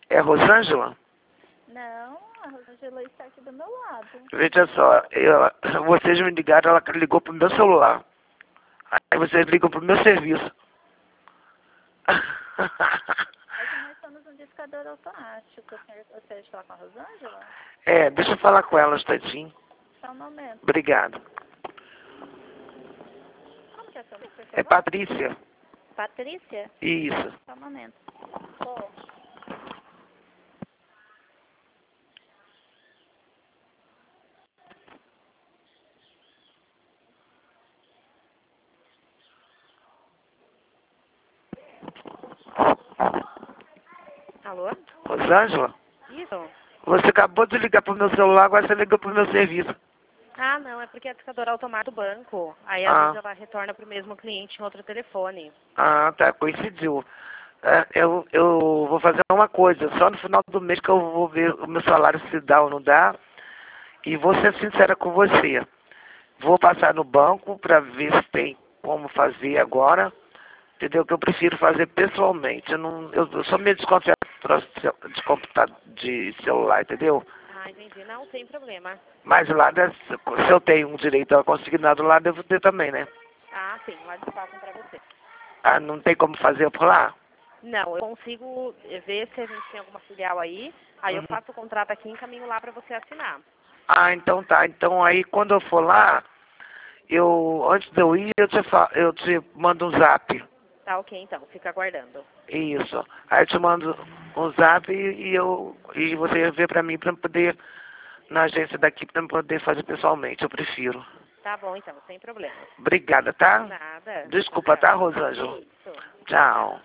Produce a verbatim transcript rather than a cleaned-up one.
É Rosângela? Não, a Rosângela está aqui do meu lado. Veja só, eu, vocês me ligaram, ela ligou pro meu celular. Aí vocês ligam pro meu serviço. É que nós estamos no discador automático. O senhor gostaria de falar com a Rosângela? É, deixa eu falar com ela um instantinho. Só um momento. Obrigado. Como que é seu nome, por É favor? Patrícia? Patrícia? Isso. Só um momento. Pô. Alô? Rosângela? Isso? Você acabou de ligar pro meu celular, agora você ligou pro meu serviço. Ah, não, é porque é discador automático do banco. Aí às Ah. vezes ela retorna pro mesmo cliente em outro telefone. Ah, tá, coincidiu. É, eu, eu vou fazer uma coisa, só no final do mês que eu vou ver o meu salário se dá ou não dá. E vou ser sincera com você. Vou passar no banco para ver se tem como fazer agora. Entendeu? Que eu prefiro fazer pessoalmente. Eu, não, eu, eu sou meio desconfiado de computador, de celular, entendeu? Ah, entendi. Não, sem problema. Mas lá, né, se eu tenho um direito a consignado lá, devo ter também, né? Ah, sim, lá eles passam pra você. Ah, não tem como fazer por lá? Não, eu consigo ver se a gente tem alguma filial aí, aí eu Uhum. faço o contrato aqui e encaminho lá pra você assinar. Ah, então tá. Então aí quando eu for lá, eu antes de eu ir, eu te, fa eu te mando um zap. Tá ok, então. Fica aguardando. Isso. Aí eu te mando um zap e, e eu e você vê pra mim pra poder na agência daqui pra poder fazer pessoalmente. Eu prefiro. Tá bom, então. Sem problema. Obrigada, tá? Nada. Desculpa, Tchau. tá, Rosângela? Isso. Tchau.